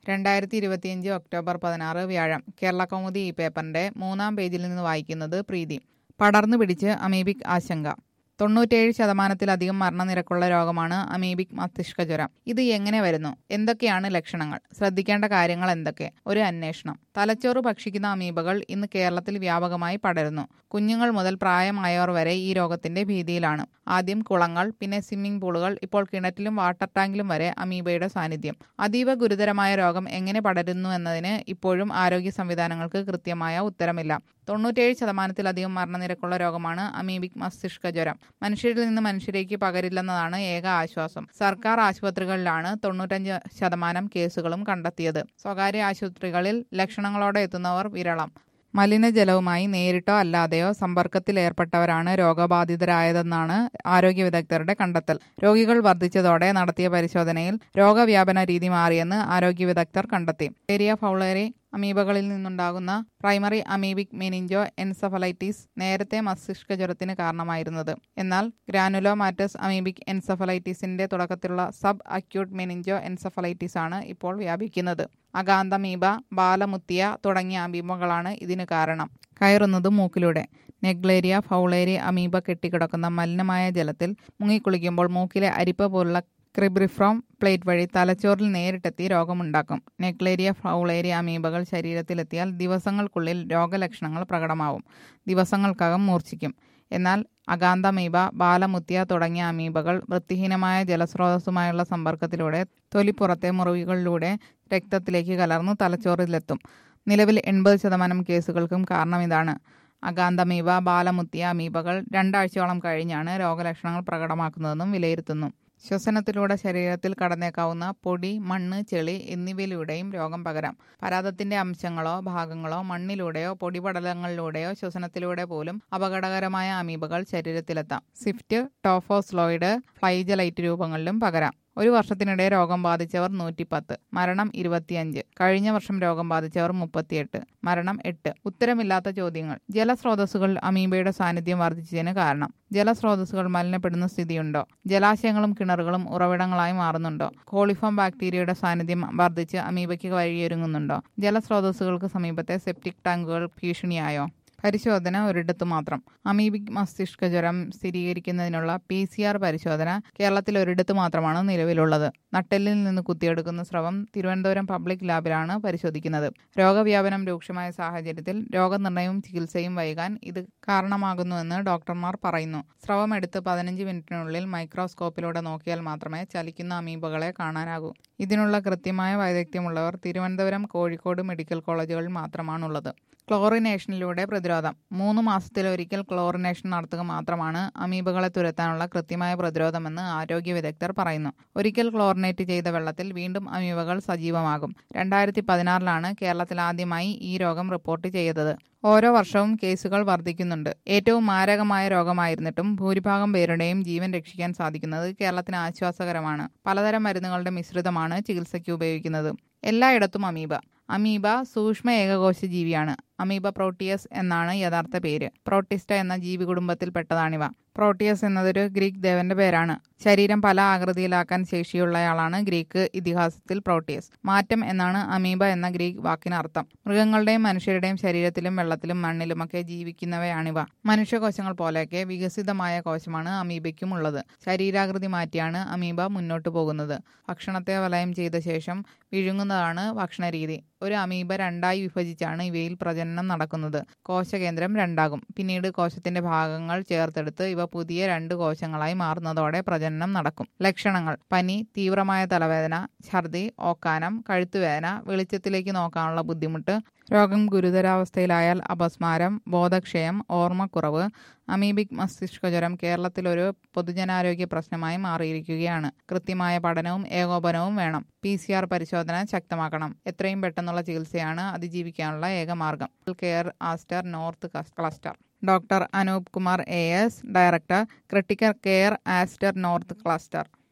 2025 October 16 വ്യാഴം. കേരളകൗമുദി ഈ പേപ്പറിന്റെ 3-ാം പേജിൽ നിന്ന് വായിക്കുന്നത് പ്രീതി. പടർന്നു പിടിച്ച് അമീബിക് ആശങ്ക. 97% മരണനിരക്കുള്ള രോഗമാണ് അമീബിക് മസ്തിഷ്കജ്വരം. ഇത് എങ്ങനെ വരുന്നു? എന്തൊക്കെയാണ് ലക്ഷണങ്ങൾ? ശ്രദ്ധിക്കേണ്ട കാര്യങ്ങൾ എന്തൊക്കെ? ഒരു അന്വേഷണം. തലച്ചോറ് ഭക്ഷിക്കുന്ന അമീബകൾ ഇന്ന് കേരളത്തിൽ വ്യാപകമായി പടരുന്നു. കുഞ്ഞുങ്ങൾ മുതൽ പ്രായമായവർ വരെ ഈ രോഗത്തിന്റെ ഭീതിയിലാണ്. ആദ്യം കുളങ്ങൾ, പിന്നെ സ്വിമ്മിംഗ് പൂളുകൾ, ഇപ്പോൾ കിണറ്റിലും വാട്ടർ ടാങ്കിലും വരെ അമീബയുടെ സാന്നിധ്യം. അതീവ ഗുരുതരമായ രോഗം എങ്ങനെ പടരുന്നു എന്നതിന് ഇപ്പോഴും ആരോഗ്യ സംവിധാനങ്ങൾക്ക് കൃത്യമായ ഉത്തരമില്ല. 97% മരണനിരക്കുള്ള രോഗമാണ് അമീബിക് മസ്തിഷ്കജ്വരം. മനുഷ്യരിൽ നിന്ന് മനുഷ്യരേക്ക് പകരില്ലെന്നതാണ് ഏക ആശ്വാസം. സർക്കാർ ആശുപത്രികളിലാണ് 95% കേസുകളും കണ്ടെത്തിയത്. സ്വകാര്യ ആശുപത്രികളിൽ ലക്ഷണങ്ങളോടെ എത്തുന്നവർ വിരളം. മലിനജലവുമായി നേരിട്ടോ അല്ലാതെയോ സമ്പർക്കത്തിലേർപ്പെട്ടവരാണ് രോഗബാധിതരായതെന്നാണ് ആരോഗ്യ വിദഗ്ധരുടെ കണ്ടെത്തൽ. രോഗികൾ വർദ്ധിച്ചതോടെ നടത്തിയ പരിശോധനയിൽ രോഗവ്യാപന രീതി മാറിയെന്ന് ആരോഗ്യ വിദഗ്ധർ കണ്ടെത്തി. ഏരിയ ഫൗളേരി അമീബകളിൽ നിന്നുണ്ടാകുന്ന പ്രൈമറി അമീബിക് മെനിഞ്ചോ എൻസഫലൈറ്റിസ് നേരത്തെ മസ്തിഷ്കജ്വരത്തിന് കാരണമായിരുന്നത്. എന്നാൽ ഗ്രാനുലോമാറ്റസ് അമീബിക് എൻസഫലൈറ്റിസിന്റെ തുടക്കത്തിലുള്ള സബ് അക്യൂട്ട് മെനിഞ്ചോ എൻസഫലൈറ്റിസ് ആണ് ഇപ്പോൾ വ്യാപിക്കുന്നത്. അകാന്തമീബ, ബാലമുത്തിയ തുടങ്ങിയ അമീബകളാണ് ഇതിന് കാരണം. കയറുന്നത് മൂക്കിലൂടെ. നെഗ്ലേരിയ ഫൗളേരി അമീബ കെട്ടിക്കിടക്കുന്ന മലിനമായ ജലത്തിൽ മുങ്ങിക്കുളിക്കുമ്പോൾ മൂക്കിലെ അരിപ്പ പോലുള്ള ക്രിബ്രിഫ്രോം പ്ലേറ്റ് വഴി തലച്ചോറിൽ നേരിട്ടെത്തി രോഗമുണ്ടാക്കും. നെഗ്ലേരിയ ഫൗളേരി അമീബകൾ ശരീരത്തിലെത്തിയാൽ ദിവസങ്ങൾക്കുള്ളിൽ രോഗലക്ഷണങ്ങൾ പ്രകടമാവും. ദിവസങ്ങൾക്കകം മൂർച്ഛിക്കും. എന്നാൽ അകാന്തമീബ, ബാലമുത്തിയ തുടങ്ങിയ അമീബകൾ വൃത്തിഹീനമായ ജലസ്രോതസ്സുമായുള്ള സമ്പർക്കത്തിലൂടെ തൊലിപ്പുറത്തെ മുറിവുകളിലൂടെ രക്തത്തിലേക്ക് കലർന്നു തലച്ചോറിലെത്തും. നിലവിൽ 80% കേസുകൾക്കും കാരണം ഇതാണ്. അകാന്തമീബ, ബാലമുത്തിയ അമീബകൾ 2 ആഴ്ചയോളം കഴിഞ്ഞാണ് രോഗലക്ഷണങ്ങൾ പ്രകടമാക്കുന്നതെന്നും വിലയിരുത്തുന്നു. ശ്വസനത്തിലൂടെ ശരീരത്തിൽ കടന്നേക്കാവുന്ന പൊടി, മണ്ണ്, ചെളി എന്നിവയിലൂടെയും രോഗം പകരാം. പരാതത്തിന്റെ അംശങ്ങളോ ഭാഗങ്ങളോ മണ്ണിലൂടെയോ പൊടിപടലങ്ങളിലൂടെയോ ശ്വസനത്തിലൂടെ പോലും അപകടകരമായ അമീബകൾ ശരീരത്തിലെത്താം. സിഫ്റ്റ്, ടോഫോസ്ലോയിഡ്, ഫ്ലൈജലൈറ്റ് രൂപങ്ങളിലും പകരാം. ഒരു വർഷത്തിനിടെ രോഗം ബാധിച്ചവർ 110, മരണം 25. കഴിഞ്ഞ വർഷം രോഗം ബാധിച്ചവർ 38, മരണം 8. ഉത്തരമില്ലാത്ത ചോദ്യങ്ങൾ. ജലസ്രോതസ്സുകൾ അമീബയുടെ സാന്നിധ്യം വർദ്ധിച്ചതിന് കാരണം. ജലസ്രോതസ്സുകൾ മലിനപ്പെടുന്ന സ്ഥിതിയുണ്ടോ? ജലാശയങ്ങളും കിണറുകളും ഉറവിടങ്ങളായി മാറുന്നുണ്ടോ? കോളിഫോം ബാക്ടീരിയയുടെ സാന്നിധ്യം വർദ്ധിച്ച് അമീബയ്ക്ക് വഴിയൊരുങ്ങുന്നുണ്ടോ? ജലസ്രോതസ്സുകൾക്ക് സമീപത്തെ സെപ്റ്റിക് ടാങ്കുകൾ ഭീഷണിയായോ? പരിശോധന ഒരിടത്തു മാത്രം. അമീബിക് മസ്തിഷ്കജ്വരം സ്ഥിരീകരിക്കുന്നതിനുള്ള PCR പരിശോധന കേരളത്തിൽ ഒരിടത്തു മാത്രമാണ് നിലവിലുള്ളത്. നട്ടെല്ലിൽ നിന്ന് കുത്തിയെടുക്കുന്ന സ്രവം തിരുവനന്തപുരം പബ്ലിക് ലാബിലാണ് പരിശോധിക്കുന്നത്. രോഗവ്യാപനം രൂക്ഷമായ സാഹചര്യത്തിൽ രോഗനിർണയവും ചികിത്സയും വൈകാൻ ഇത് കാരണമാകുന്നുവെന്ന് ഡോക്ടർമാർ പറയുന്നു. സ്രവം എടുത്ത് 15 മിനിറ്റിനുള്ളിൽ മൈക്രോസ്കോപ്പിലൂടെ നോക്കിയാൽ മാത്രമേ ചലിക്കുന്ന അമീബകളെ കാണാനാകൂ. ഇതിനുള്ള കൃത്യമായ വൈദഗ്ധ്യമുള്ളവർ തിരുവനന്തപുരം, കോഴിക്കോട് മെഡിക്കൽ കോളേജുകളിൽ മാത്രമാണുള്ളത്. ക്ലോറിനേഷനിലൂടെ പ്രതിരോധം. 3 മാസത്തിലൊരിക്കൽ ക്ലോറിനേഷൻ നടത്തുക മാത്രമാണ് അമീബകളെ തുരത്താനുള്ള കൃത്യമായ പ്രതിരോധമെന്ന് ആരോഗ്യ വിദഗ്ധർ പറയുന്നു. ഒരിക്കൽ ക്ലോറിനേറ്റ് ചെയ്ത വെള്ളത്തിൽ വീണ്ടും അമീബകൾ സജീവമാകും. 2016 കേരളത്തിൽ ആദ്യമായി ഈ രോഗം റിപ്പോർട്ട് ചെയ്തത്. ഓരോ വർഷവും കേസുകൾ വർദ്ധിക്കുന്നുണ്ട്. ഏറ്റവും മാരകമായ രോഗമായിരുന്നിട്ടും ഭൂരിഭാഗം പേരുടെയും ജീവൻ രക്ഷിക്കാൻ സാധിക്കുന്നത് കേരളത്തിന് ആശ്വാസകരമാണ്. പലതരം മരുന്നുകളുടെ മിശ്രിതമാണ് ചികിത്സയ്ക്ക് ഉപയോഗിക്കുന്നത്. എല്ലായിടത്തും അമീബ. അമീബ സൂക്ഷ്മ ഏകകോശ ജീവിയാണ്. അമീബ പ്രോട്ടിയസ് എന്നാണ് യഥാർത്ഥ പേര്. പ്രോട്ടിസ്റ്റ എന്ന ജീവി കുടുംബത്തിൽപ്പെട്ടതാണിവ. പ്രോട്ടിയസ് എന്നതൊരു ഗ്രീക്ക് ദേവന്റെ പേരാണ്. ശരീരം പല ആകൃതിയിലാക്കാൻ ശേഷിയുള്ളയാളാണ് ഗ്രീക്ക് ഇതിഹാസത്തിൽ പ്രോട്ടിയസ്. മാറ്റം എന്നാണ് അമീബ എന്ന ഗ്രീക്ക് വാക്കിനർത്ഥം. മൃഗങ്ങളുടെയും മനുഷ്യരുടെയും ശരീരത്തിലും വെള്ളത്തിലും മണ്ണിലുമൊക്കെ ജീവിക്കുന്നവയാണിവ. മനുഷ്യകോശങ്ങൾ പോലെയൊക്കെ വികസിതമായ കോശമാണ് അമീബയ്ക്കും ഉള്ളത്. ശരീരാകൃതി മാറ്റിയാണ് അമീബ മുന്നോട്ടു പോകുന്നത്. ഭക്ഷണത്തെ വലയം ചെയ്ത ശേഷം വിഴുങ്ങുന്നതാണ് ഭക്ഷണരീതി. ഒരു അമീബ 2ആയി വിഭജിച്ചാണ് ഇവയിൽ പ്രജനനം നടക്കുന്നത്. കോശകേന്ദ്രം 2ആകും. പിന്നീട് കോശത്തിന്റെ ഭാഗങ്ങൾ ചേർത്തെടുത്ത് ഇവ പുതിയ 2 കോശങ്ങളായി മാറുന്നതോടെ പ്രജനനം നടക്കും. ലക്ഷണങ്ങൾ: പനി, തീവ്രമായ തലവേദന, ഛർദി, ഓക്കാനം, കഴുത്തുവേദന, വെളിച്ചത്തിലേക്ക് നോക്കാനുള്ള ബുദ്ധിമുട്ട്, രോഗം ഗുരുതരാവസ്ഥയിലായാൽ അപസ്മാരം, ബോധക്ഷയം, ഓർമ്മക്കുറവ്. അമീബിക് മസ്തിഷ്കജ്വരം കേരളത്തിലൊരു പൊതുജനാരോഗ്യ പ്രശ്നമായി മാറിയിരിക്കുകയാണ്. കൃത്യമായ പഠനവും ഏകോപനവും വേണം. PCR പരിശോധന ശക്തമാക്കണം. എത്രയും പെട്ടെന്നുള്ള ചികിത്സയാണ് അതിജീവിക്കാനുള്ള ഏക മാർഗം. Care Aster north cluster. Doctor Anoop Kumar AS, director, critical care Aster north cluster.